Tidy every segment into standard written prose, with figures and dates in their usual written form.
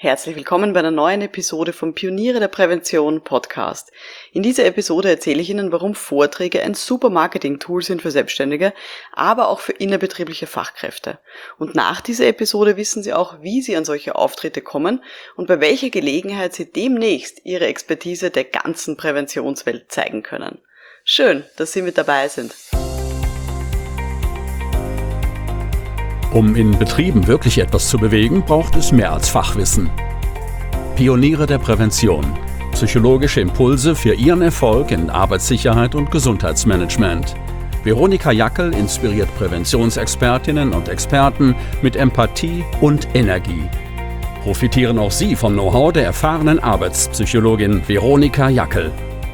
Herzlich willkommen bei einer neuen Episode vom Pioniere der Prävention Podcast. In dieser Episode erzähle ich Ihnen, warum Vorträge ein super Marketing-Tool sind für Selbstständige, aber auch für innerbetriebliche Fachkräfte. Und nach dieser Episode wissen Sie auch, wie Sie an solche Auftritte kommen und bei welcher Gelegenheit Sie demnächst Ihre Expertise der ganzen Präventionswelt zeigen können. Schön, dass Sie mit dabei sind. Um in Betrieben wirklich etwas zu bewegen, braucht es mehr als Fachwissen. Pioniere der Prävention. Psychologische Impulse für Ihren Erfolg in Arbeitssicherheit und Gesundheitsmanagement. Veronika Jackel inspiriert Präventionsexpertinnen und Experten mit Empathie und Energie. Profitieren auch Sie vom Know-how der erfahrenen Arbeitspsychologin Veronika Jackel.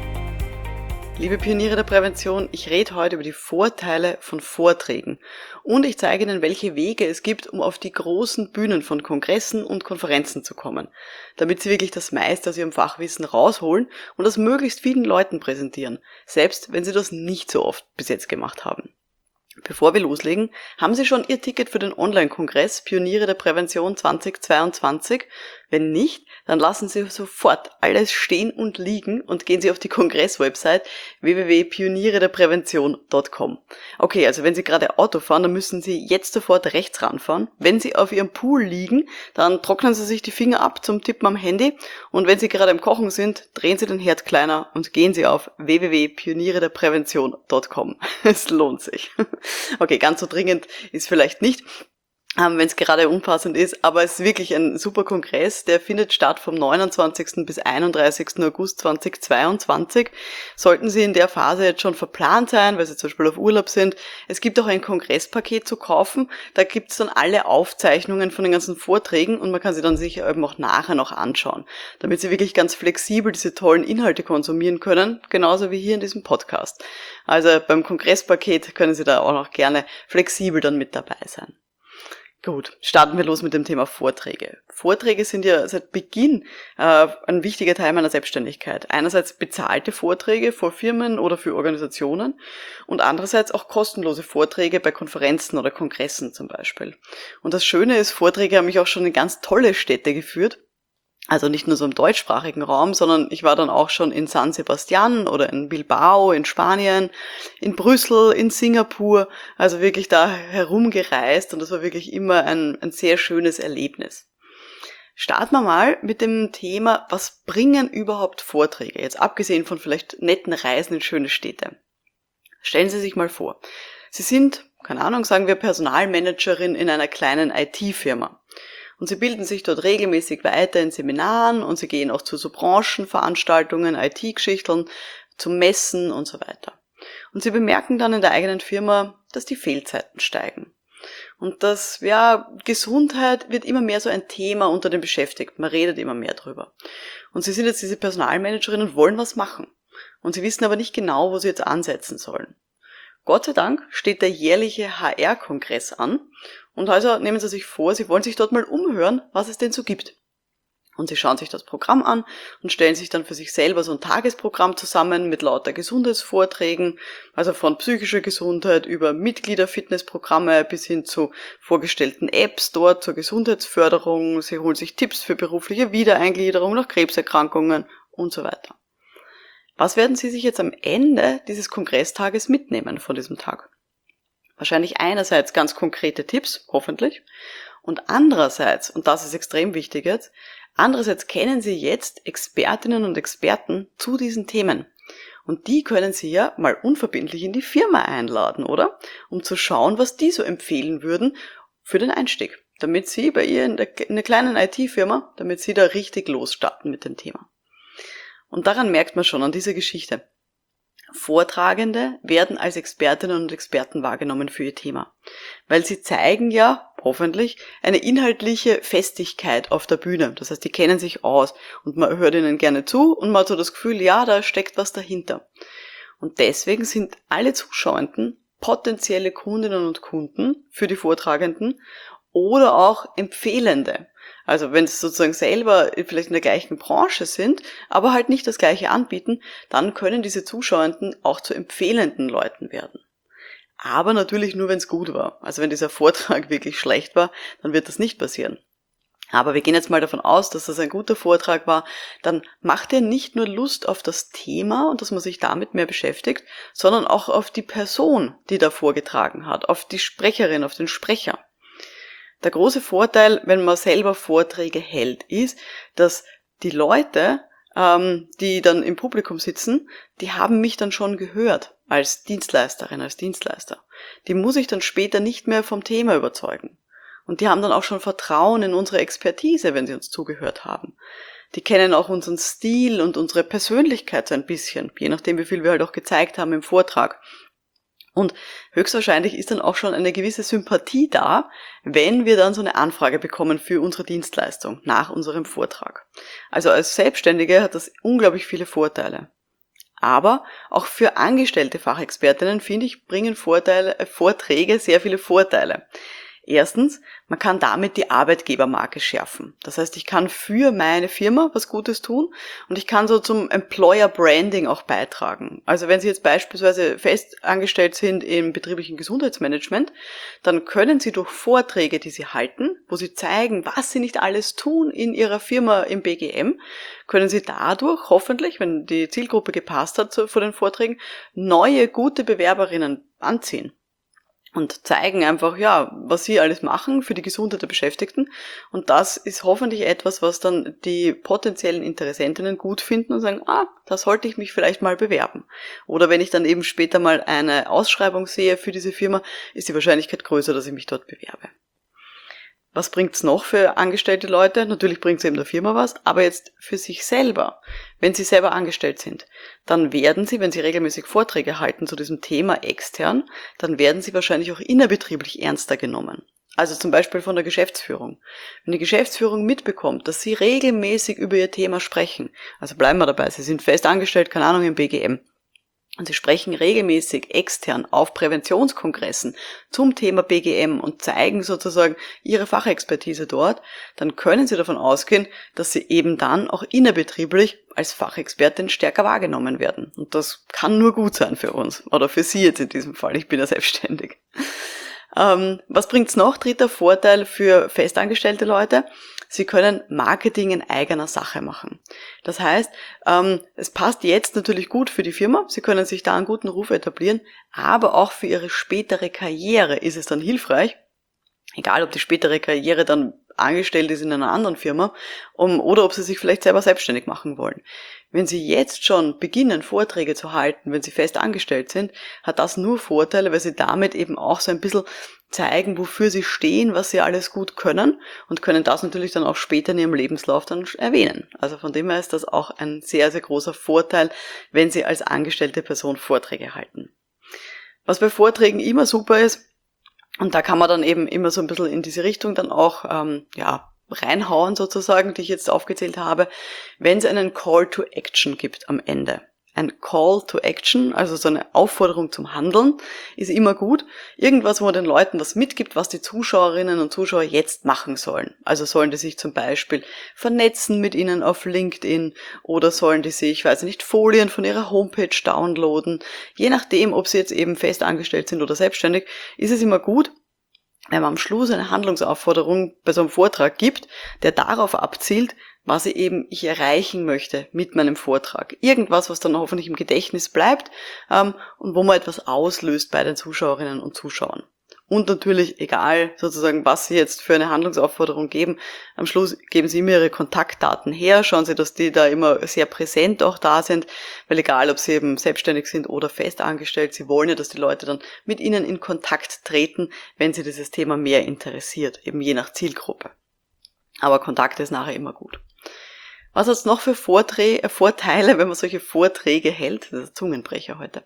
Liebe Pioniere der Prävention, ich rede heute über die Vorteile von Vorträgen und ich zeige Ihnen, welche Wege es gibt, um auf die großen Bühnen von Kongressen und Konferenzen zu kommen, damit Sie wirklich das meiste aus Ihrem Fachwissen rausholen und das möglichst vielen Leuten präsentieren, selbst wenn Sie das nicht so oft bis jetzt gemacht haben. Bevor wir loslegen, haben Sie schon Ihr Ticket für den Online-Kongress Pioniere der Prävention 2022? Wenn nicht, dann lassen Sie sofort alles stehen und liegen und gehen Sie auf die Kongress-Website www.pionierederprävention.com. Okay, also wenn Sie gerade Auto fahren, dann müssen Sie jetzt sofort rechts ranfahren. Wenn Sie auf Ihrem Pool liegen, dann trocknen Sie sich die Finger ab zum Tippen am Handy und wenn Sie gerade im Kochen sind, drehen Sie den Herd kleiner und gehen Sie auf www.pionierederprävention.com. Es lohnt sich. Okay, ganz so dringend ist vielleicht nicht, wenn es gerade unpassend ist, aber es ist wirklich ein super Kongress, der findet statt vom 29. bis 31. August 2022. Sollten Sie in der Phase jetzt schon verplant sein, weil Sie zum Beispiel auf Urlaub sind, es gibt auch ein Kongresspaket zu kaufen, da gibt es dann alle Aufzeichnungen von den ganzen Vorträgen und man kann sie dann sich eben auch nachher noch anschauen, damit Sie wirklich ganz flexibel diese tollen Inhalte konsumieren können, genauso wie hier in diesem Podcast. Also beim Kongresspaket können Sie da auch noch gerne flexibel dann mit dabei sein. Gut, starten wir los mit dem Thema Vorträge. Vorträge sind ja seit Beginn ein wichtiger Teil meiner Selbstständigkeit. Einerseits bezahlte Vorträge vor Firmen oder für Organisationen und andererseits auch kostenlose Vorträge bei Konferenzen oder Kongressen zum Beispiel. Und das Schöne ist, Vorträge haben mich auch schon in ganz tolle Städte geführt. Also nicht nur so im deutschsprachigen Raum, sondern ich war dann auch schon in San Sebastian oder in Bilbao in Spanien, in Brüssel, in Singapur, also wirklich da herumgereist und das war wirklich immer ein sehr schönes Erlebnis. Starten wir mal mit dem Thema, was bringen überhaupt Vorträge, jetzt abgesehen von vielleicht netten Reisen in schöne Städte. Stellen Sie sich mal vor, Sie sind, keine Ahnung, sagen wir Personalmanagerin in einer kleinen IT-Firma. Und Sie bilden sich dort regelmäßig weiter in Seminaren und Sie gehen auch zu so Branchenveranstaltungen, IT-Geschichten, zu Messen und so weiter. Und Sie bemerken dann in der eigenen Firma, dass die Fehlzeiten steigen. Und Gesundheit wird immer mehr so ein Thema unter den Beschäftigten. Man redet immer mehr drüber. Und Sie sind jetzt diese Personalmanagerin und wollen was machen. Und Sie wissen aber nicht genau, wo Sie jetzt ansetzen sollen. Gott sei Dank steht der jährliche HR-Kongress an und also nehmen Sie sich vor, Sie wollen sich dort mal umhören, was es denn so gibt. Und Sie schauen sich das Programm an und stellen sich dann für sich selber so ein Tagesprogramm zusammen mit lauter Gesundheitsvorträgen, also von psychischer Gesundheit über Mitgliederfitnessprogramme bis hin zu vorgestellten Apps dort zur Gesundheitsförderung. Sie holen sich Tipps für berufliche Wiedereingliederung nach Krebserkrankungen und so weiter. Was werden Sie sich jetzt am Ende dieses Kongresstages mitnehmen von diesem Tag? Wahrscheinlich einerseits ganz konkrete Tipps, hoffentlich, und andererseits, und das ist extrem wichtig jetzt, andererseits kennen Sie jetzt Expertinnen und Experten zu diesen Themen. Und die können Sie ja mal unverbindlich in die Firma einladen, oder? Um zu schauen, was die so empfehlen würden für den Einstieg, damit Sie bei ihr in der kleinen IT-Firma, damit Sie da richtig losstarten mit dem Thema. Und daran merkt man schon an dieser Geschichte. Vortragende werden als Expertinnen und Experten wahrgenommen für ihr Thema, weil sie zeigen ja, hoffentlich, eine inhaltliche Festigkeit auf der Bühne. Das heißt, die kennen sich aus und man hört ihnen gerne zu und man hat so das Gefühl, ja, da steckt was dahinter. Und deswegen sind alle Zuschauenden potenzielle Kundinnen und Kunden für die Vortragenden oder auch Empfehlende. Also wenn sie sozusagen selber vielleicht in der gleichen Branche sind, aber halt nicht das Gleiche anbieten, dann können diese Zuschauenden auch zu empfehlenden Leuten werden. Aber natürlich nur, wenn es gut war. Also wenn dieser Vortrag wirklich schlecht war, dann wird das nicht passieren. Aber wir gehen jetzt mal davon aus, dass das ein guter Vortrag war, dann macht er nicht nur Lust auf das Thema und dass man sich damit mehr beschäftigt, sondern auch auf die Person, die da vorgetragen hat, auf die Sprecherin, auf den Sprecher. Der große Vorteil, wenn man selber Vorträge hält, ist, dass die Leute, die dann im Publikum sitzen, die haben mich dann schon gehört als Dienstleisterin, als Dienstleister. Die muss ich dann später nicht mehr vom Thema überzeugen. Und die haben dann auch schon Vertrauen in unsere Expertise, wenn sie uns zugehört haben. Die kennen auch unseren Stil und unsere Persönlichkeit so ein bisschen, je nachdem, wie viel wir halt auch gezeigt haben im Vortrag. Und höchstwahrscheinlich ist dann auch schon eine gewisse Sympathie da, wenn wir dann so eine Anfrage bekommen für unsere Dienstleistung nach unserem Vortrag. Also als Selbstständige hat das unglaublich viele Vorteile. Aber auch für angestellte Fachexpertinnen, finde ich, bringen Vorträge sehr viele Vorteile. Erstens, man kann damit die Arbeitgebermarke schärfen. Das heißt, ich kann für meine Firma was Gutes tun und ich kann so zum Employer Branding auch beitragen. Also wenn Sie jetzt beispielsweise fest angestellt sind im betrieblichen Gesundheitsmanagement, dann können Sie durch Vorträge, die Sie halten, wo Sie zeigen, was Sie nicht alles tun in Ihrer Firma im BGM, können Sie dadurch hoffentlich, wenn die Zielgruppe gepasst hat vor den Vorträgen, neue, gute Bewerberinnen anziehen. Und zeigen einfach, ja, was sie alles machen für die Gesundheit der Beschäftigten. Und das ist hoffentlich etwas, was dann die potenziellen Interessentinnen gut finden und sagen, da sollte ich mich vielleicht mal bewerben. Oder wenn ich dann eben später mal eine Ausschreibung sehe für diese Firma, ist die Wahrscheinlichkeit größer, dass ich mich dort bewerbe. Was bringt's noch für angestellte Leute? Natürlich bringt's eben der Firma was, aber jetzt für sich selber. Wenn Sie selber angestellt sind, dann werden Sie, wenn Sie regelmäßig Vorträge halten zu diesem Thema extern, dann werden Sie wahrscheinlich auch innerbetrieblich ernster genommen. Also zum Beispiel von der Geschäftsführung. Wenn die Geschäftsführung mitbekommt, dass Sie regelmäßig über Ihr Thema sprechen, also bleiben wir dabei, Sie sind fest angestellt, keine Ahnung, im BGM, und Sie sprechen regelmäßig extern auf Präventionskongressen zum Thema BGM und zeigen sozusagen Ihre Fachexpertise dort, dann können Sie davon ausgehen, dass Sie eben dann auch innerbetrieblich als Fachexpertin stärker wahrgenommen werden. Und das kann nur gut sein für uns oder für Sie jetzt in diesem Fall. Ich bin ja selbstständig. Was bringt's noch? Dritter Vorteil für festangestellte Leute. Sie können Marketing in eigener Sache machen. Das heißt, es passt jetzt natürlich gut für die Firma. Sie können sich da einen guten Ruf etablieren, aber auch für Ihre spätere Karriere ist es dann hilfreich, egal ob die spätere Karriere dann angestellt ist in einer anderen Firma oder ob Sie sich vielleicht selber selbstständig machen wollen. Wenn Sie jetzt schon beginnen, Vorträge zu halten, wenn Sie fest angestellt sind, hat das nur Vorteile, weil Sie damit eben auch so ein bisschen zeigen, wofür Sie stehen, was Sie alles gut können und können das natürlich dann auch später in Ihrem Lebenslauf dann erwähnen. Also von dem her ist das auch ein sehr, sehr großer Vorteil, wenn Sie als angestellte Person Vorträge halten. Was bei Vorträgen immer super ist, und da kann man dann eben immer so ein bisschen in diese Richtung dann auch, reinhauen sozusagen, die ich jetzt aufgezählt habe, wenn es einen Call to Action gibt am Ende. Ein Call to Action, also so eine Aufforderung zum Handeln, ist immer gut. Irgendwas, wo man den Leuten was mitgibt, was die Zuschauerinnen und Zuschauer jetzt machen sollen. Also sollen die sich zum Beispiel vernetzen mit ihnen auf LinkedIn oder sollen die sich, Folien von ihrer Homepage downloaden. Je nachdem, ob sie jetzt eben fest angestellt sind oder selbstständig, ist es immer gut, wenn man am Schluss eine Handlungsaufforderung bei so einem Vortrag gibt, der darauf abzielt, was ich erreichen möchte mit meinem Vortrag. Irgendwas, was dann hoffentlich im Gedächtnis bleibt und wo man etwas auslöst bei den Zuschauerinnen und Zuschauern. Und natürlich, egal sozusagen, was Sie jetzt für eine Handlungsaufforderung geben, am Schluss geben Sie immer Ihre Kontaktdaten her, schauen Sie, dass die da immer sehr präsent auch da sind, weil egal, ob Sie eben selbstständig sind oder fest angestellt, Sie wollen ja, dass die Leute dann mit Ihnen in Kontakt treten, wenn Sie dieses Thema mehr interessiert, eben je nach Zielgruppe. Aber Kontakt ist nachher immer gut. Was hat es noch für Vorteile, wenn man solche Vorträge hält? Das ist ein Zungenbrecher heute.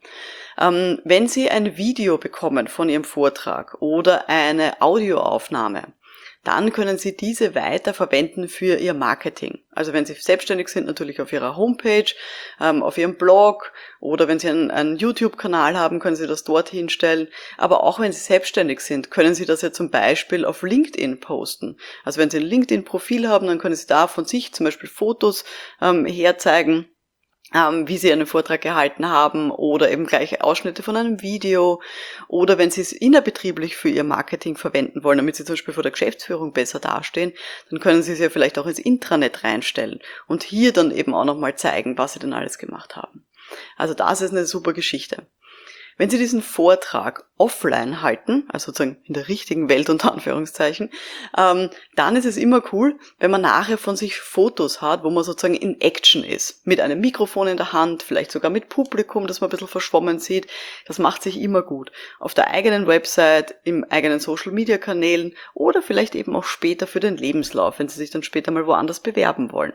Wenn Sie ein Video bekommen von Ihrem Vortrag oder eine Audioaufnahme, dann können Sie diese weiter verwenden für Ihr Marketing. Also wenn Sie selbstständig sind, natürlich auf Ihrer Homepage, auf Ihrem Blog oder wenn Sie einen YouTube-Kanal haben, können Sie das dort hinstellen. Aber auch wenn Sie selbstständig sind, können Sie das ja zum Beispiel auf LinkedIn posten. Also wenn Sie ein LinkedIn-Profil haben, dann können Sie da von sich zum Beispiel Fotos herzeigen. wie Sie einen Vortrag gehalten haben oder eben gleich Ausschnitte von einem Video oder wenn Sie es innerbetrieblich für Ihr Marketing verwenden wollen, damit Sie zum Beispiel vor der Geschäftsführung besser dastehen, dann können Sie es ja vielleicht auch ins Intranet reinstellen und hier dann eben auch nochmal zeigen, was Sie denn alles gemacht haben. Also das ist eine super Geschichte. Wenn Sie diesen Vortrag offline halten, also sozusagen in der richtigen Welt unter Anführungszeichen, dann ist es immer cool, wenn man nachher von sich Fotos hat, wo man sozusagen in Action ist. Mit einem Mikrofon in der Hand, vielleicht sogar mit Publikum, das man ein bisschen verschwommen sieht. Das macht sich immer gut. Auf der eigenen Website, im eigenen Social-Media-Kanälen oder vielleicht eben auch später für den Lebenslauf, wenn Sie sich dann später mal woanders bewerben wollen.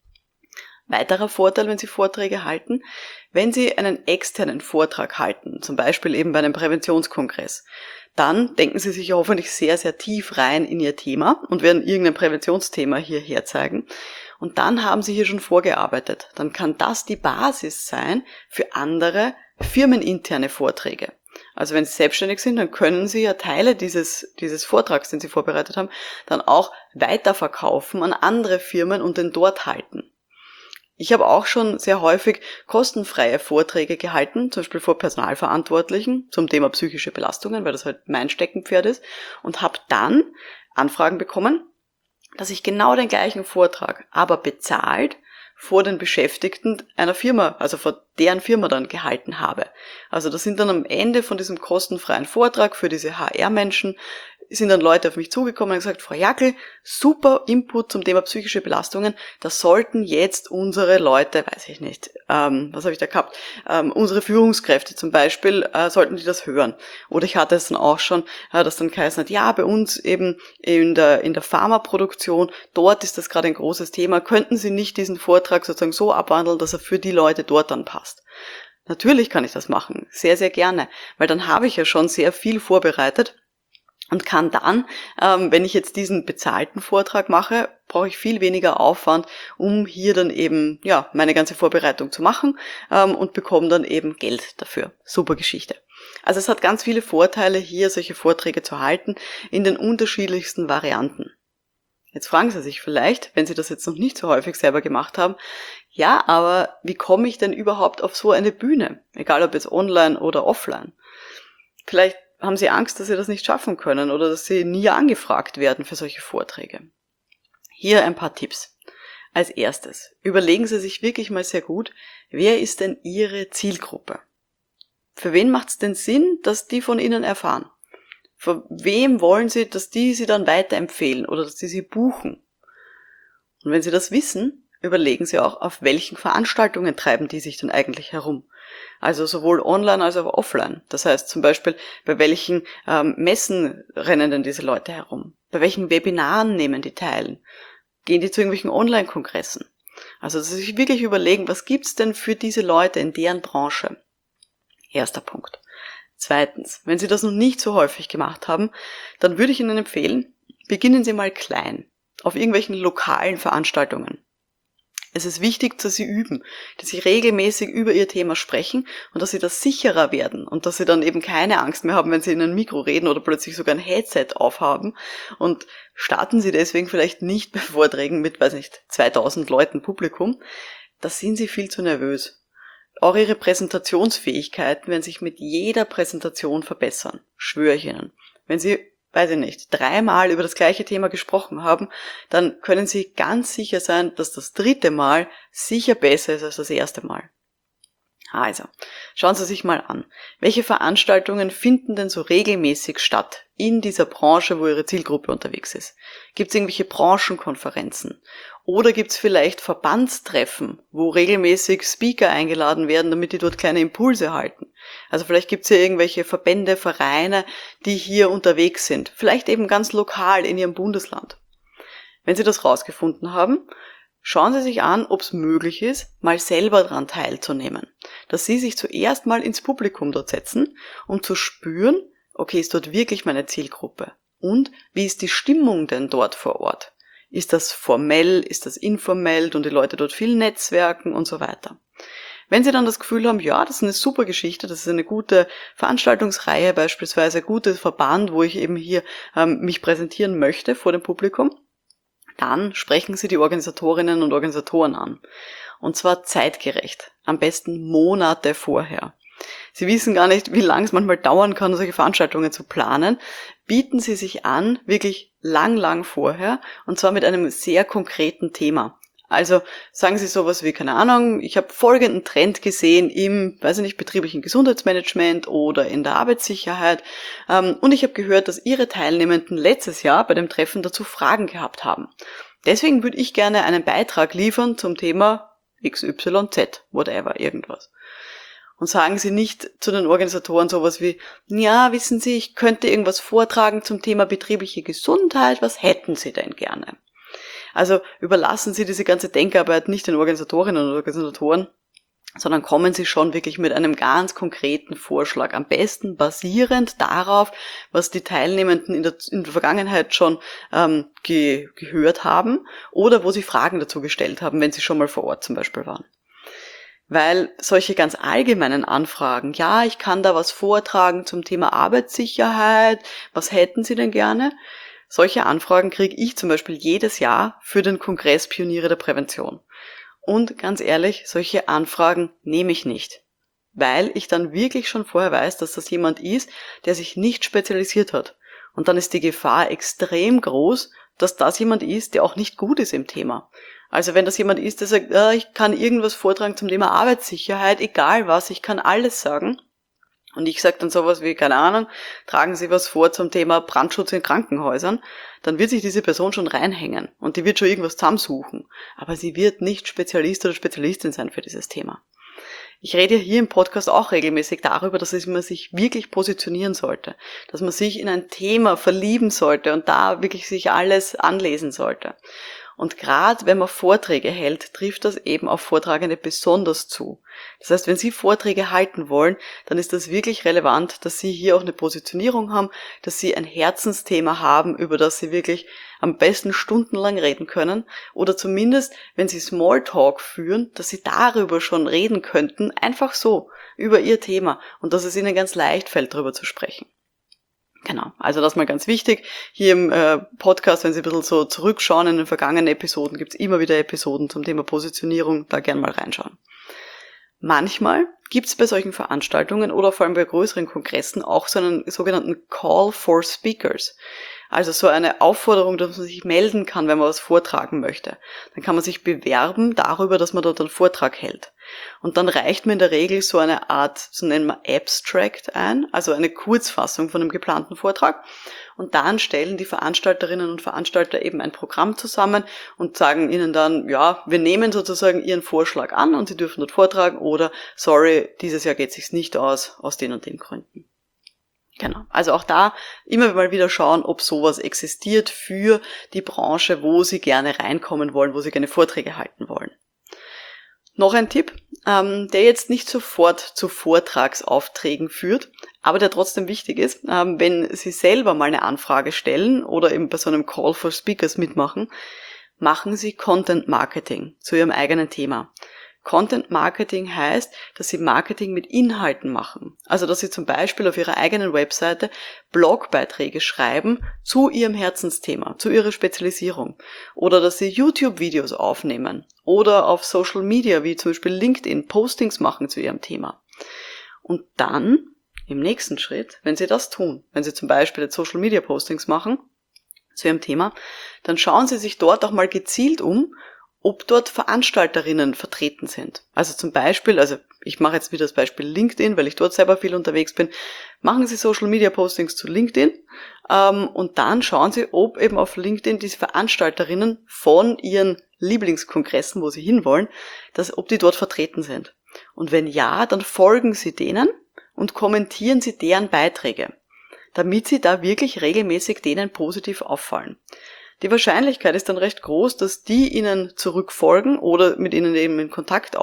Weiterer Vorteil, wenn Sie Vorträge halten, wenn Sie einen externen Vortrag halten, zum Beispiel eben bei einem Präventionskongress, dann denken Sie sich hoffentlich sehr, sehr tief rein in Ihr Thema und werden irgendein Präventionsthema hierher zeigen. Und dann haben Sie hier schon vorgearbeitet. Dann kann das die Basis sein für andere firmeninterne Vorträge. Also wenn Sie selbstständig sind, dann können Sie ja Teile dieses Vortrags, den Sie vorbereitet haben, dann auch weiterverkaufen an andere Firmen und den dort halten. Ich habe auch schon sehr häufig kostenfreie Vorträge gehalten, zum Beispiel vor Personalverantwortlichen zum Thema psychische Belastungen, weil das halt mein Steckenpferd ist, und habe dann Anfragen bekommen, dass ich genau den gleichen Vortrag, aber bezahlt, vor den Beschäftigten einer Firma, also vor deren Firma dann gehalten habe. Also das sind dann am Ende von diesem kostenfreien Vortrag für diese HR-Menschen sind dann Leute auf mich zugekommen und gesagt, Frau Jackl, super Input zum Thema psychische Belastungen, das sollten jetzt unsere Leute, weiß ich nicht, was habe ich da gehabt, unsere Führungskräfte zum Beispiel, sollten die das hören. Oder ich hatte es dann auch schon, dass dann geheißen hat, ja, bei uns eben in der Pharmaproduktion, dort ist das gerade ein großes Thema, könnten Sie nicht diesen Vortrag sozusagen so abwandeln, dass er für die Leute dort dann passt. Natürlich kann ich das machen, sehr, sehr gerne, weil dann habe ich ja schon sehr viel vorbereitet. Und kann dann, wenn ich jetzt diesen bezahlten Vortrag mache, brauche ich viel weniger Aufwand, um hier dann eben meine ganze Vorbereitung zu machen und bekomme dann eben Geld dafür. Super Geschichte. Also es hat ganz viele Vorteile, hier solche Vorträge zu halten in den unterschiedlichsten Varianten. Jetzt fragen Sie sich vielleicht, wenn Sie das jetzt noch nicht so häufig selber gemacht haben, ja, aber wie komme ich denn überhaupt auf so eine Bühne? Egal ob jetzt online oder offline. Vielleicht haben Sie Angst, dass Sie das nicht schaffen können oder dass Sie nie angefragt werden für solche Vorträge. Hier ein paar Tipps. Als erstes, überlegen Sie sich wirklich mal sehr gut, wer ist denn Ihre Zielgruppe? Für wen macht es denn Sinn, dass die von Ihnen erfahren? Für wem wollen Sie, dass die Sie dann weiterempfehlen oder dass die Sie buchen? Und wenn Sie das wissen, überlegen Sie auch, auf welchen Veranstaltungen treiben die sich denn eigentlich herum. Also sowohl online als auch offline. Das heißt zum Beispiel, bei welchen Messen rennen denn diese Leute herum? Bei welchen Webinaren nehmen die teil? Gehen die zu irgendwelchen Online-Kongressen? Also sich wirklich überlegen, was gibt's denn für diese Leute in deren Branche? Erster Punkt. Zweitens, wenn Sie das noch nicht so häufig gemacht haben, dann würde ich Ihnen empfehlen, beginnen Sie mal klein, auf irgendwelchen lokalen Veranstaltungen. Es ist wichtig, dass Sie üben, dass Sie regelmäßig über Ihr Thema sprechen und dass Sie das sicherer werden und dass Sie dann eben keine Angst mehr haben, wenn Sie in ein Mikro reden oder plötzlich sogar ein Headset aufhaben und starten Sie deswegen vielleicht nicht bei Vorträgen mit, 2000 Leuten Publikum. Da sind Sie viel zu nervös. Auch Ihre Präsentationsfähigkeiten werden sich mit jeder Präsentation verbessern, schwöre ich Ihnen. Wenn Sie 3-mal über das gleiche Thema gesprochen haben, dann können Sie ganz sicher sein, dass das 3. Mal sicher besser ist als das 1. Mal. Also, schauen Sie sich mal an. Welche Veranstaltungen finden denn so regelmäßig statt in dieser Branche, wo Ihre Zielgruppe unterwegs ist? Gibt es irgendwelche Branchenkonferenzen? Oder gibt es vielleicht Verbandstreffen, wo regelmäßig Speaker eingeladen werden, damit die dort kleine Impulse halten? Also vielleicht gibt es ja irgendwelche Verbände, Vereine, die hier unterwegs sind. Vielleicht eben ganz lokal in Ihrem Bundesland. Wenn Sie das rausgefunden haben, schauen Sie sich an, ob es möglich ist, mal selber daran teilzunehmen. Dass Sie sich zuerst mal ins Publikum dort setzen, um zu spüren, okay, ist dort wirklich meine Zielgruppe? Und wie ist die Stimmung denn dort vor Ort? Ist das formell, ist das informell und die Leute dort viel netzwerken und so weiter. Wenn Sie dann das Gefühl haben, ja, das ist eine super Geschichte, das ist eine gute Veranstaltungsreihe beispielsweise, ein gutes Verband, wo ich eben hier mich präsentieren möchte vor dem Publikum, Dann sprechen Sie die Organisatorinnen und Organisatoren an. Und zwar zeitgerecht. Am besten Monate vorher. Sie wissen gar nicht, wie lange es manchmal dauern kann, solche Veranstaltungen zu planen. Bieten Sie sich an, wirklich lang vorher, und zwar mit einem sehr konkreten Thema. Also sagen Sie sowas wie, keine Ahnung, ich habe folgenden Trend gesehen im, betrieblichen Gesundheitsmanagement oder in der Arbeitssicherheit, und ich habe gehört, dass Ihre Teilnehmenden letztes Jahr bei dem Treffen dazu Fragen gehabt haben. Deswegen würde ich gerne einen Beitrag liefern zum Thema XYZ, whatever, irgendwas. Und sagen Sie nicht zu den Organisatoren sowas wie, ja, wissen Sie, ich könnte irgendwas vortragen zum Thema betriebliche Gesundheit, was hätten Sie denn gerne? Also überlassen Sie diese ganze Denkarbeit nicht den Organisatorinnen und Organisatoren, sondern kommen Sie schon wirklich mit einem ganz konkreten Vorschlag, am besten basierend darauf, was die Teilnehmenden in der Vergangenheit schon gehört haben oder wo sie Fragen dazu gestellt haben, wenn sie schon mal vor Ort zum Beispiel waren. Weil solche ganz allgemeinen Anfragen, ja, ich kann da was vortragen zum Thema Arbeitssicherheit, was hätten Sie denn gerne? Solche Anfragen kriege ich zum Beispiel jedes Jahr für den Kongress Pioniere der Prävention. Und ganz ehrlich, solche Anfragen nehme ich nicht, weil ich dann wirklich schon vorher weiß, dass das jemand ist, der sich nicht spezialisiert hat. Und dann ist die Gefahr extrem groß, dass das jemand ist, der auch nicht gut ist im Thema. Also wenn das jemand ist, der sagt, ich kann irgendwas vortragen zum Thema Arbeitssicherheit, egal was, ich kann alles sagen. Und ich sage dann sowas wie, keine Ahnung, tragen Sie was vor zum Thema Brandschutz in Krankenhäusern, dann wird sich diese Person schon reinhängen und die wird schon irgendwas zusammensuchen. Aber sie wird nicht Spezialist oder Spezialistin sein für dieses Thema. Ich rede hier im Podcast auch regelmäßig darüber, dass man sich wirklich positionieren sollte, dass man sich in ein Thema verlieben sollte und da wirklich sich alles anlesen sollte. Und gerade wenn man Vorträge hält, trifft das eben auf Vortragende besonders zu. Das heißt, wenn Sie Vorträge halten wollen, dann ist das wirklich relevant, dass Sie hier auch eine Positionierung haben, dass Sie ein Herzensthema haben, über das Sie wirklich am besten stundenlang reden können. Oder zumindest, wenn Sie Smalltalk führen, dass Sie darüber schon reden könnten, einfach so, über Ihr Thema. Und dass es Ihnen ganz leicht fällt, darüber zu sprechen. Genau, also das mal ganz wichtig. Hier im Podcast, wenn Sie ein bisschen so zurückschauen in den vergangenen Episoden, gibt es immer wieder Episoden zum Thema Positionierung, da gern mal reinschauen. Manchmal gibt es bei solchen Veranstaltungen oder vor allem bei größeren Kongressen auch so einen sogenannten Call for Speakers. Also so eine Aufforderung, dass man sich melden kann, wenn man was vortragen möchte. Dann kann man sich bewerben darüber, dass man dort einen Vortrag hält. Und dann reicht mir in der Regel so eine Art, so nennen wir Abstract ein, also eine Kurzfassung von einem geplanten Vortrag. Und dann stellen die Veranstalterinnen und Veranstalter eben ein Programm zusammen und sagen ihnen dann, ja, wir nehmen sozusagen ihren Vorschlag an und sie dürfen dort vortragen oder, sorry, dieses Jahr geht sich's nicht aus den und den Gründen. Genau, also auch da immer mal wieder schauen, ob sowas existiert für die Branche, wo Sie gerne reinkommen wollen, wo Sie gerne Vorträge halten wollen. Noch ein Tipp, der jetzt nicht sofort zu Vortragsaufträgen führt, aber der trotzdem wichtig ist, wenn Sie selber mal eine Anfrage stellen oder eben bei so einem Call for Speakers mitmachen, machen Sie Content Marketing zu Ihrem eigenen Thema. Content Marketing heißt, dass Sie Marketing mit Inhalten machen. Also, dass Sie zum Beispiel auf Ihrer eigenen Webseite Blogbeiträge schreiben zu Ihrem Herzensthema, zu Ihrer Spezialisierung. Oder dass Sie YouTube-Videos aufnehmen. Oder auf Social Media, wie zum Beispiel LinkedIn, Postings machen zu Ihrem Thema. Und dann, im nächsten Schritt, wenn Sie das tun, wenn Sie zum Beispiel jetzt Social Media Postings machen zu Ihrem Thema, dann schauen Sie sich dort auch mal gezielt um, ob dort Veranstalterinnen vertreten sind. Also zum Beispiel, ich mache jetzt wieder das Beispiel LinkedIn, weil ich dort selber viel unterwegs bin, machen Sie Social Media Postings zu LinkedIn und dann schauen Sie, ob eben auf LinkedIn diese Veranstalterinnen von Ihren Lieblingskongressen, wo Sie hinwollen, ob die dort vertreten sind. Und wenn ja, dann folgen Sie denen und kommentieren Sie deren Beiträge, damit Sie da wirklich regelmäßig denen positiv auffallen. Die Wahrscheinlichkeit ist dann recht groß, dass die Ihnen zurückfolgen oder mit Ihnen eben in Kontakt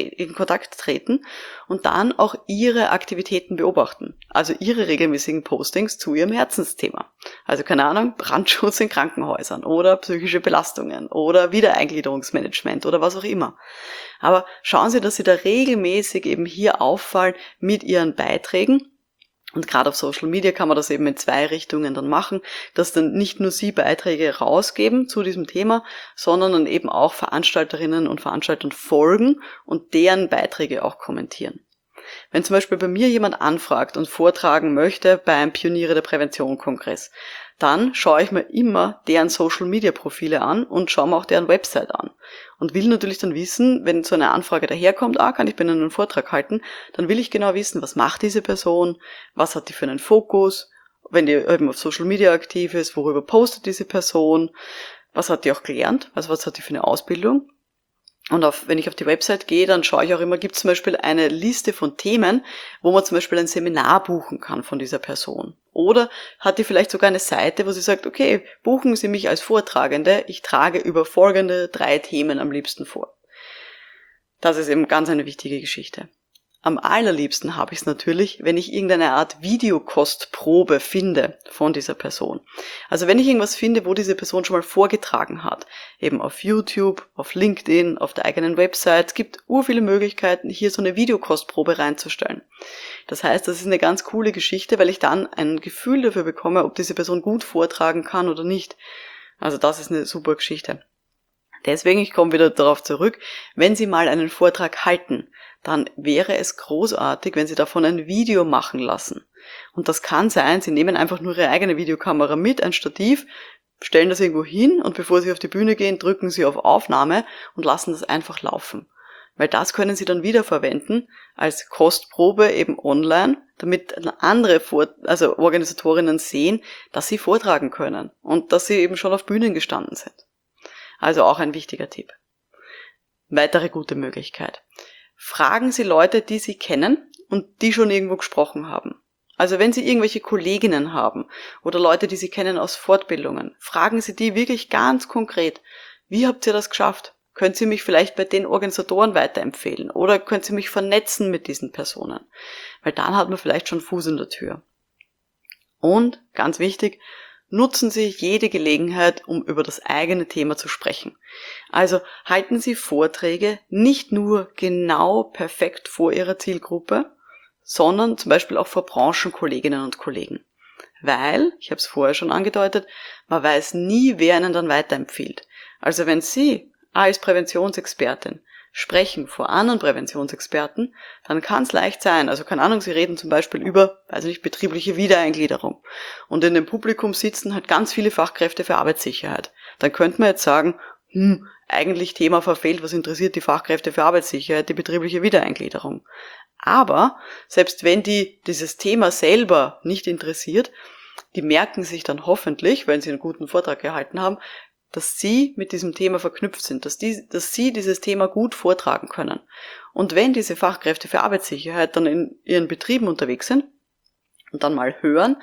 treten und dann auch Ihre Aktivitäten beobachten. Also Ihre regelmäßigen Postings zu Ihrem Herzensthema. Also keine Ahnung, Brandschutz in Krankenhäusern oder psychische Belastungen oder Wiedereingliederungsmanagement oder was auch immer. Aber schauen Sie, dass Sie da regelmäßig eben hier auffallen mit Ihren Beiträgen. Und gerade auf Social Media kann man das eben in 2 Richtungen dann machen, dass dann nicht nur Sie Beiträge rausgeben zu diesem Thema, sondern dann eben auch Veranstalterinnen und Veranstaltern folgen und deren Beiträge auch kommentieren. Wenn zum Beispiel bei mir jemand anfragt und vortragen möchte beim Pioniere der Prävention Kongress, dann schaue ich mir immer deren Social-Media-Profile an und schaue mir auch deren Website an. Und will natürlich dann wissen, wenn so eine Anfrage daherkommt, kann ich bei Ihnen einen Vortrag halten, dann will ich genau wissen, was macht diese Person, was hat die für einen Fokus, wenn die eben auf Social-Media aktiv ist, worüber postet diese Person, was hat die auch gelernt, also was hat die für eine Ausbildung. Und wenn ich auf die Website gehe, dann schaue ich auch immer, gibt es zum Beispiel eine Liste von Themen, wo man zum Beispiel ein Seminar buchen kann von dieser Person. Oder hat die vielleicht sogar eine Seite, wo sie sagt, okay, buchen Sie mich als Vortragende, ich trage über folgende 3 Themen am liebsten vor. Das ist eben ganz eine wichtige Geschichte. Am allerliebsten habe ich es natürlich, wenn ich irgendeine Art Videokostprobe finde von dieser Person. Also wenn ich irgendwas finde, wo diese Person schon mal vorgetragen hat, eben auf YouTube, auf LinkedIn, auf der eigenen Website, es gibt urviele Möglichkeiten, hier so eine Videokostprobe reinzustellen. Das heißt, das ist eine ganz coole Geschichte, weil ich dann ein Gefühl dafür bekomme, ob diese Person gut vortragen kann oder nicht. Also das ist eine super Geschichte. Deswegen, ich komme wieder darauf zurück, wenn Sie mal einen Vortrag halten, dann wäre es großartig, wenn Sie davon ein Video machen lassen. Und das kann sein, Sie nehmen einfach nur Ihre eigene Videokamera mit, ein Stativ, stellen das irgendwo hin und bevor Sie auf die Bühne gehen, drücken Sie auf Aufnahme und lassen das einfach laufen. Weil das können Sie dann wieder verwenden als Kostprobe eben online, damit andere Organisatorinnen sehen, dass Sie vortragen können und dass Sie eben schon auf Bühnen gestanden sind. Also auch ein wichtiger Tipp. Weitere gute Möglichkeit. Fragen Sie Leute, die Sie kennen und die schon irgendwo gesprochen haben. Also wenn Sie irgendwelche Kolleginnen haben oder Leute, die Sie kennen aus Fortbildungen, fragen Sie die wirklich ganz konkret. Wie habt ihr das geschafft? Können Sie mich vielleicht bei den Organisatoren weiterempfehlen oder können Sie mich vernetzen mit diesen Personen? Weil dann hat man vielleicht schon Fuß in der Tür. Und, ganz wichtig, nutzen Sie jede Gelegenheit, um über das eigene Thema zu sprechen. Also halten Sie Vorträge nicht nur genau perfekt vor Ihrer Zielgruppe, sondern zum Beispiel auch vor Branchenkolleginnen und Kollegen. Weil, ich habe es vorher schon angedeutet, man weiß nie, wer einen dann weiterempfiehlt. Also wenn Sie als Präventionsexpertin sprechen vor anderen Präventionsexperten, dann kann es leicht sein. Also keine Ahnung, Sie reden zum Beispiel über, betriebliche Wiedereingliederung. Und in dem Publikum sitzen halt ganz viele Fachkräfte für Arbeitssicherheit. Dann könnte man jetzt sagen, eigentlich Thema verfehlt, was interessiert die Fachkräfte für Arbeitssicherheit, die betriebliche Wiedereingliederung. Aber selbst wenn die dieses Thema selber nicht interessiert, die merken sich dann hoffentlich, wenn sie einen guten Vortrag gehalten haben, dass sie mit diesem Thema verknüpft sind, dass sie dieses Thema gut vortragen können. Und wenn diese Fachkräfte für Arbeitssicherheit dann in ihren Betrieben unterwegs sind und dann mal hören,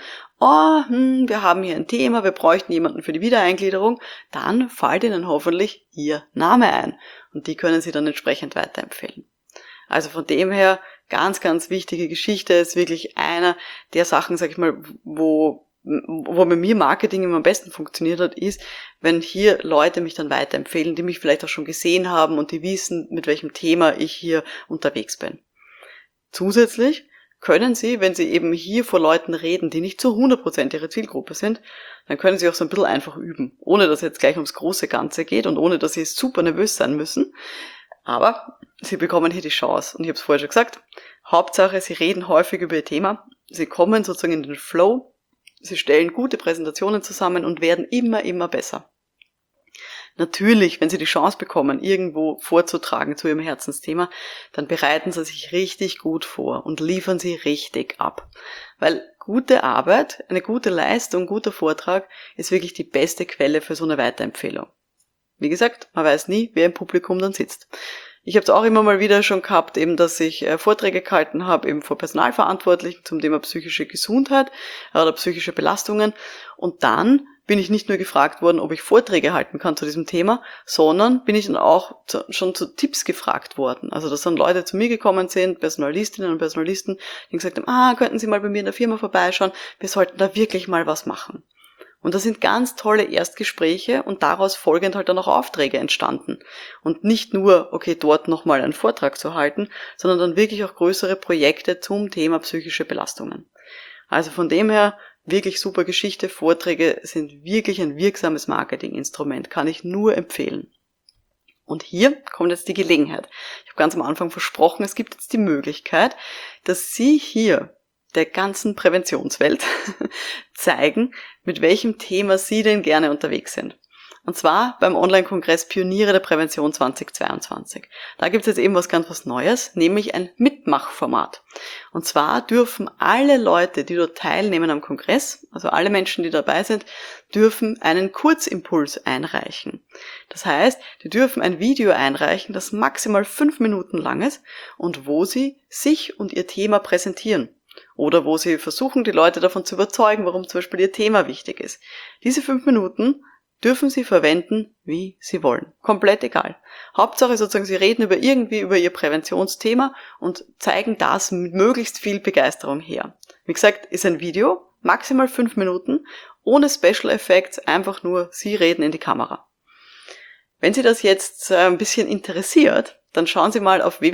wir haben hier ein Thema, wir bräuchten jemanden für die Wiedereingliederung, dann fällt ihnen hoffentlich ihr Name ein und die können sie dann entsprechend weiterempfehlen. Also von dem her, ganz, ganz wichtige Geschichte, ist wirklich einer der Sachen, sag ich mal, wo bei mir Marketing immer am besten funktioniert hat, ist, wenn hier Leute mich dann weiterempfehlen, die mich vielleicht auch schon gesehen haben und die wissen, mit welchem Thema ich hier unterwegs bin. Zusätzlich können Sie, wenn Sie eben hier vor Leuten reden, die nicht zu 100% Ihre Zielgruppe sind, dann können Sie auch so ein bisschen einfach üben, ohne dass es jetzt gleich ums große Ganze geht und ohne dass Sie super nervös sein müssen. Aber Sie bekommen hier die Chance. Und ich habe es vorher schon gesagt, Hauptsache, Sie reden häufig über Ihr Thema, Sie kommen sozusagen in den Flow, Sie stellen gute Präsentationen zusammen und werden immer besser. Natürlich, wenn Sie die Chance bekommen, irgendwo vorzutragen zu Ihrem Herzensthema, dann bereiten Sie sich richtig gut vor und liefern Sie richtig ab. Weil gute Arbeit, eine gute Leistung, guter Vortrag ist wirklich die beste Quelle für so eine Weiterempfehlung. Wie gesagt, man weiß nie, wer im Publikum dann sitzt. Ich habe es auch immer mal wieder schon gehabt, eben, dass ich Vorträge gehalten habe, eben vor Personalverantwortlichen zum Thema psychische Gesundheit oder psychische Belastungen. Und dann bin ich nicht nur gefragt worden, ob ich Vorträge halten kann zu diesem Thema, sondern bin ich dann auch schon zu Tipps gefragt worden. Also dass dann Leute zu mir gekommen sind, Personalistinnen und Personalisten, die gesagt haben, könnten Sie mal bei mir in der Firma vorbeischauen, wir sollten da wirklich mal was machen. Und das sind ganz tolle Erstgespräche und daraus folgend halt dann auch Aufträge entstanden. Und nicht nur, dort nochmal einen Vortrag zu halten, sondern dann wirklich auch größere Projekte zum Thema psychische Belastungen. Also von dem her, wirklich super Geschichte. Vorträge sind wirklich ein wirksames Marketinginstrument, kann ich nur empfehlen. Und hier kommt jetzt die Gelegenheit. Ich habe ganz am Anfang versprochen, es gibt jetzt die Möglichkeit, dass Sie hier der ganzen Präventionswelt zeigen, mit welchem Thema Sie denn gerne unterwegs sind. Und zwar beim Online-Kongress Pioniere der Prävention 2022. Da gibt es jetzt eben was Neues, nämlich ein Mitmachformat. Und zwar dürfen alle Leute, die dort teilnehmen am Kongress, also alle Menschen, die dabei sind, dürfen einen Kurzimpuls einreichen. Das heißt, die dürfen ein Video einreichen, das maximal 5 Minuten lang ist und wo sie sich und ihr Thema präsentieren. Oder wo sie versuchen, die Leute davon zu überzeugen, warum zum Beispiel ihr Thema wichtig ist. Diese 5 Minuten dürfen Sie verwenden, wie Sie wollen. Komplett egal. Hauptsache sozusagen, Sie reden über Ihr Präventionsthema und zeigen das mit möglichst viel Begeisterung her. Wie gesagt, ist ein Video, maximal 5 Minuten, ohne Special Effects, einfach nur Sie reden in die Kamera. Wenn Sie das jetzt ein bisschen interessiert, dann schauen Sie mal auf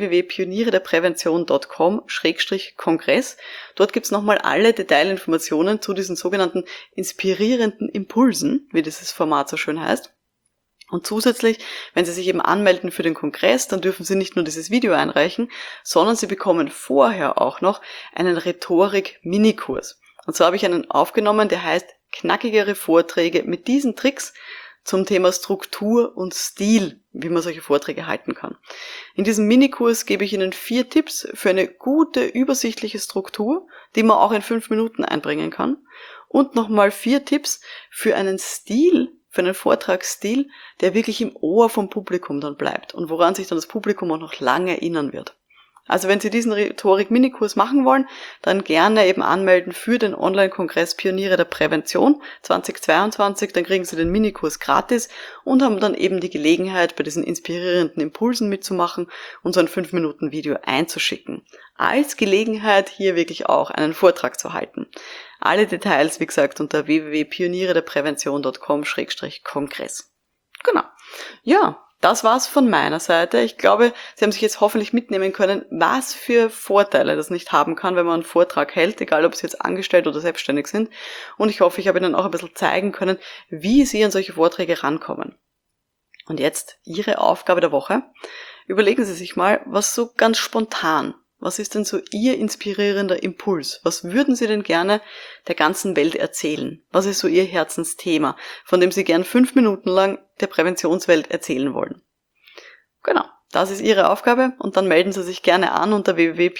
www.pionierederprävention.com/Kongress. Dort gibt's nochmal alle Detailinformationen zu diesen sogenannten inspirierenden Impulsen, wie dieses Format so schön heißt. Und zusätzlich, wenn Sie sich eben anmelden für den Kongress, dann dürfen Sie nicht nur dieses Video einreichen, sondern Sie bekommen vorher auch noch einen Rhetorik-Minikurs. Und so habe ich einen aufgenommen, der heißt knackigere Vorträge mit diesen Tricks zum Thema Struktur und Stil, wie man solche Vorträge halten kann. In diesem Minikurs gebe ich Ihnen 4 Tipps für eine gute, übersichtliche Struktur, die man auch in 5 Minuten einbringen kann. Und nochmal 4 Tipps für einen Stil, für einen Vortragsstil, der wirklich im Ohr vom Publikum dann bleibt und woran sich dann das Publikum auch noch lange erinnern wird. Also wenn Sie diesen Rhetorik-Minikurs machen wollen, dann gerne eben anmelden für den Online-Kongress Pioniere der Prävention 2022. Dann kriegen Sie den Minikurs gratis und haben dann eben die Gelegenheit, bei diesen inspirierenden Impulsen mitzumachen und so ein 5-Minuten-Video einzuschicken. Als Gelegenheit hier wirklich auch einen Vortrag zu halten. Alle Details, wie gesagt, unter www.pionierederprävention.com/Kongress. Genau. Ja. Das war's von meiner Seite. Ich glaube, Sie haben sich jetzt hoffentlich mitnehmen können, was für Vorteile das nicht haben kann, wenn man einen Vortrag hält, egal ob Sie jetzt angestellt oder selbstständig sind. Und ich hoffe, ich habe Ihnen auch ein bisschen zeigen können, wie Sie an solche Vorträge rankommen. Und jetzt Ihre Aufgabe der Woche. Überlegen Sie sich mal, was so ganz spontan, was ist denn so Ihr inspirierender Impuls? Was würden Sie denn gerne der ganzen Welt erzählen? Was ist so Ihr Herzensthema, von dem Sie gern 5 Minuten lang der Präventionswelt erzählen wollen? Genau, das ist Ihre Aufgabe und dann melden Sie sich gerne an unter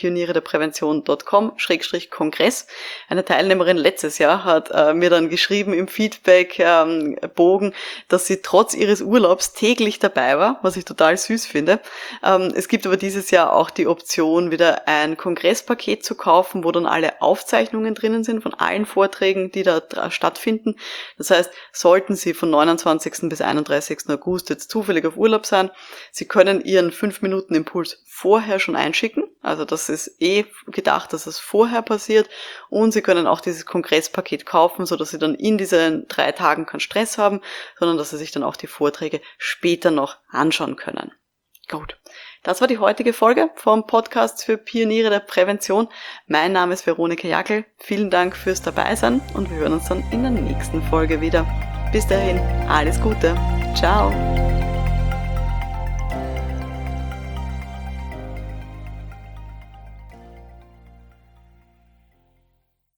www.pionierederprävention.com/Kongress. Eine Teilnehmerin letztes Jahr hat mir dann geschrieben im Feedback-Bogen, dass sie trotz ihres Urlaubs täglich dabei war, was ich total süß finde. Es gibt aber dieses Jahr auch die Option, wieder ein Kongresspaket zu kaufen, wo dann alle Aufzeichnungen drinnen sind von allen Vorträgen, die da stattfinden. Das heißt, sollten Sie von 29. bis 31. August jetzt zufällig auf Urlaub sein, Sie können Ihren 5-Minuten-Impuls vorher schon einschicken. Also das ist gedacht, dass es vorher passiert. Und Sie können auch dieses Kongresspaket kaufen, sodass Sie dann in diesen 3 Tagen keinen Stress haben, sondern dass Sie sich dann auch die Vorträge später noch anschauen können. Gut. Das war die heutige Folge vom Podcast für Pioniere der Prävention. Mein Name ist Veronika Jackel. Vielen Dank fürs Dabeisein und wir hören uns dann in der nächsten Folge wieder. Bis dahin, alles Gute. Ciao.